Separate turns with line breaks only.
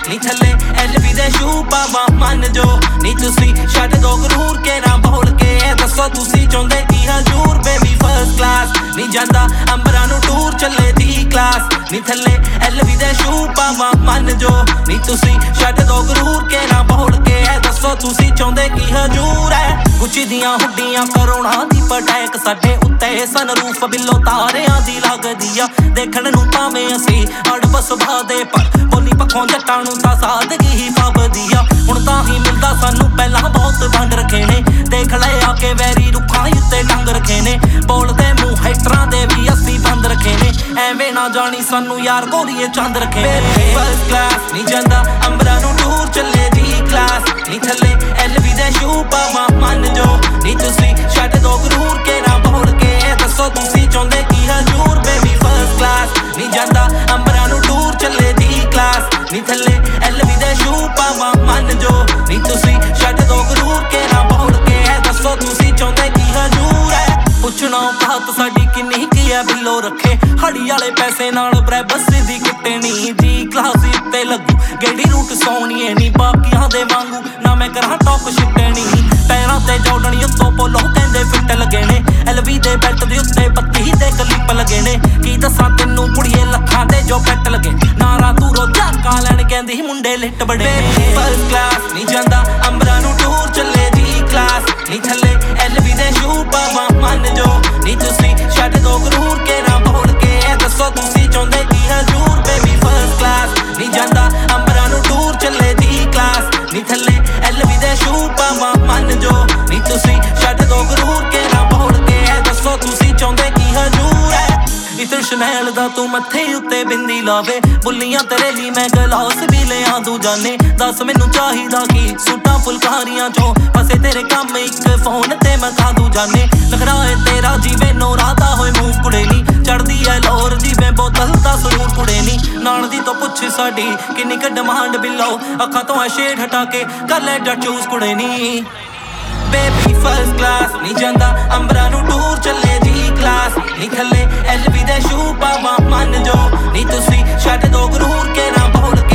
ਨੀ ਥੱਲੇ LV ਦੇ ਸ਼ੂ ਪਾਵਾਂ ਮੰਨ ਜੋ ਨੀ ਤੁਸੀਂ ਛੱਡ ਦੋ ਗਰੂਰ ਕੇ ਨਾ ਬੋਲ ਕੇ ਦੱਸੋ ਤੁਸੀਂ ਚਾਹੁੰਦੇ ਕੀ ਹਜ਼ੂਰ ਬੇਬੀ ਫਸਟ ਕਲਾਸ ਨੀ ਜਾਂਦਾ ਅੰਬਰਾਂ ਨੂੰ ਟੂਰ ਚੱਲੇ ਦੀ ਕਲਾਸ ਨੀ ਥੱਲੇ LV ਦੇ ਸ਼ੂ ਪਾਵਾਂ ਮੰਨ ਜੋ ਨੀ ਤੁਸੀਂ ਛੱਡ ਦੋ ਗਰੂਰ ਕੇ ਨਾ ਬੋਲ ਕੇ ਦੱਸੋ ਤੁਸੀਂ ਚਾਹੁੰਦੇ ਕੀ ਹਜ਼ੂਰ ਹੈ ਗੁੱਚੀ ਦੀਆਂ ਹੁੱਡੀਆਂ ਕਰੋੜਾਂ ਦੀ ਪਟੈਕ ਸਾਡੇ ਉੱਤੇ ਸਨਰੂਫ ਬਿੱਲੋ ਤਾਰਿਆਂ ਦੀ ਲੱਗਦੀ ਆ ਦੇਖਣ ਨੂੰ ਭਾਵੇਂ ਅਸੀਂ ਅੜਬ ਸੁਭਾਅ ਦੇ ਪਰ ਬੋਲੀ ਪੱਖੋਂ ਜੱਟਾਂ ਨੂੰ ਤਾਂ ਸਾਦਗੀ ਹੀ ਫੱਬਦੀ ਆ ਹੁਣ ਤਾਂ ਹੀ ਮਿਲਦਾ ਸਾਨੂੰ ਪਹਿਲਾਂ ਬਹੁਤ ਵੰਡ ਰੱਖੇ ਨੇ ਦੇਖ ਲੈ ਆ ਕੇ ਵੈਰੀ ਰੁੱਖਾਂ ਉੱਤੇ ਟੰਗ ਰੱਖੇ ਨੇ ਬੋਲਦੇ ਮੂੰਹ ਹੈਟਰਾਂ ਦੇ ਵੀ ਅਸੀਂ ਬੰਦ ਰੱਖੇ ਨੇ ਐਵੇਂ ਨਾ ਜਾਣੀ ਸਾਨੂੰ ਯਾਰ ਗੋਰੀਏ ਚੰਦ ਰੱਖੇ ਨੇ ਫਸਟ ਕਲਾਸ ਨੀ ਜਾਂਦਾ ਅੰਬਰਾਂ ਨੂੰ ਟੂਰ ਚੱਲੇ ਦੀ ਕਲਾਸ ਨੀ ਥੱਲੇ LV ਦੇ ਸ਼ੂ ਪਾਵਾਂ ਮੰਨ ਜੋ ਨੀ ਤੁਸੀਂ ਛੱਡ ਦੋ ਗਰੂਰ ਕੇ ਨਾ ਬੋਲ ਕੇ ਦੱਸੋ ਤੁਸੀਂ ਚਾਹੁੰਦੇ ਕੀ ਹਜ਼ੂਰ ਬੇਬੀ ਫਸਟ ਕਲਾਸ ਨੀ ਜਾਂਦਾ ਅੰਬਰਾਂ ਨੂੰ ਟੂਰ ਚੱਲੇ ਦੀ ਕਲਾਸ ਨੀ ਥੱਲੇ LV ਦੇ ਸ਼ੂ ਪਾਵਾਂ ਮੰਨ ਜੋ ਨੀ ਤੁਸੀਂ ਛੱਡ ਦੋ ਗਰੂਰ ਕੇ ਨਾ ਬੋਲ ਕੇ ਦੱਸੋ ਤੁਸੀਂ ਚਾਹੁੰਦੇ ਕੀ ਹਜ਼ੂਰ ਹੈ ਪੁੱਛਣਾ ਬਾਤ ਸਾਡੀ ਕਿੰਨੀ ਕੀ ਹੈ ਬਿੱਲੋ ਰੱਖੇ ਹੜੀ ਵਾਲੇ ਪੈਸੇ ਨਾਲ ਬ੍ਰੈਬਸ ਦੀ ਕਿੱਟੇ ਨੀ ਜੀ ਕਲਾਸ ਉੱਤੇ ਲੱਗੂ ਗੇੜੀ ਰੂਟ ਸੋਹਣੀਏ ਨੀ ਬਾਕੀਆਂ ਦੇ ਵਾਂਗੂ ਨਾ ਮੈਂ ਕਰਾਂ ਟੌਪ ਸ਼ਿੱਟੇ ਨੀ ਪੈਰਾਂ ਤੇ ਜੋੜਣੀ ਉੱਤੋਂ ਪੋਲੋ ਕਹਿੰਦੇ ਫਿੱਟ ਲੱਗੇ ਨੇ LV ਦੇ ਬੈਲਟ ਦੇ ਉੱਤੇ 32 ਦੇ ਕਲਿੱਪ ਲੱਗੇ ਨੇ ਕੀ ਦੱਸਾਂ ਤੈਨੂੰ ਕੁੜੀਏ ਲੱਖਾਂ ਦੇ ਜੋ ਪੈਟ ਲੱਗੇ ਨਾਰਾ ਤੂੰ ਰੋਜ਼ਾ ਕਾ ਲੈਣ ਕਹਿੰਦੀ ਮੁੰਡੇ ਲਿੱਟ ਬੜੇ ਨੇ ਫਸਟ ਕਲਾਸ ਨੀ ਜਾਂਦਾ ਅੰਬਰਾਂ ਨੂੰ ਟੂਰ ਚੱਲੇ ਦੀ ਕਲਾਸ ਨੀ ਥੱਲੇ LV ਦੇ ਸ਼ੂ ਪਾਵਾਂ ਮੰਨ ਜੋ ਨੀ ਤੁਸੀਂ ਛੱਡ ਦੋ ਗਰੂਰ ਕੇ ਨਾ ਬੋਲ ਕੇ ਦੱਸੋ ਤੁਸੀਂ ਚਾਹੁੰਦੇ ਕੀ ਹਜ਼ੂਰ ਬੇਬੀ ਫਸਟ ਕਲਾਸ ਨੀ ਜਾਂਦਾ ਅੰਬਰਾਂ ਨੂੰ ਟੂਰ ਚੱਲੇ ਦੀ ਕਲਾਸ ਨੀ ਥੱਲੇ LV ਦੇ ਸ਼ੂ ਪਾਵਾਂ ਮੰਨ ਜੋ ਨੀ ਤੁਸੀਂ ਛੱਡ ਦੋ ਗਰੂਰ ਕੇ ਨਾ ਬੋਲ ਕੇ ਦੱਸੋ ਤੁਸੀਂ ਚਾਹੁੰਦੇ ਕੀ ਹਜ਼ੂਰ ਹੈ ਇਤਰ ਸ਼ਨੈਲ ਦਾ ਤੂੰ ਮੱਥੇ ਉੱਤੇ ਬਿੰਦੀ ਲਾਵੇ ਬੁੱਲੀਆਂ ਤੇਰੇ ਲਈ ਮੈਂ ਗਲਾਸ ਵੀ ਲਿਆ ਦੂ ਜਾਨੇ ਦੱਸ ਮੈਨੂੰ ਚਾਹੀਦਾ ਕੀ ਸੂਟਾਂ ਫੁਲਕਾਰੀਆਂ ਚੋਂ ਫਸੇ ਤੇਰੇ ਕੰਮ ਇੱਕ ਫੋਨ ਤੇ ਮੈਂ ਖਾ ਦੂ ਜਾਨੇ ਲਖਰਾਏ ਤੇਰਾ ਜਿਵੇਂ ਨੋਰਾਦਾ ਹੋਏ ਮੂੰਹ ਕੁੜੇ ਨੀ ਚੜਦੀ ਐ ਲੋਰ ਜਿਵੇਂ ਬੋਤਲ ਦਾ ਸਰੂਰ ਕੁੜੇ ਨੀ ਨਾਲ ਦੀ ਤੋਂ ਪੁੱਛ ਸਾਡੀ ਕਿੰਨੀ ਕ ਡਿਮਾਂਡ ਬਿੱਲੋ ਅੱਖਾਂ ਤੋਂ ਐ ਸ਼ੇਡ ਹਟਾ ਕੇ ਕਰ ਲੈ ਜੱਟ ਚੂਸ ਕੁੜੇ ਨੀ ਬੇਬੀ ਫਸਟ ਕਲਾਸ ਨੀ ਜਾਂਦਾ ਅੰਬਰਾਂ ਨੂੰ ਟੂਰ ਚੱਲੇ ਦੀ ਕਲਾਸ ਨੀ ਥੱਲੇ LV ਦੇ ਸ਼ੂ ਪਾਵਾਂ ਮੰਨ ਜੋ ਨੀ ਤੁਸੀਂ ਛੱਡ ਦੋ ਗਰੂਰ ਕੇ ਨਾ ਬੋਲ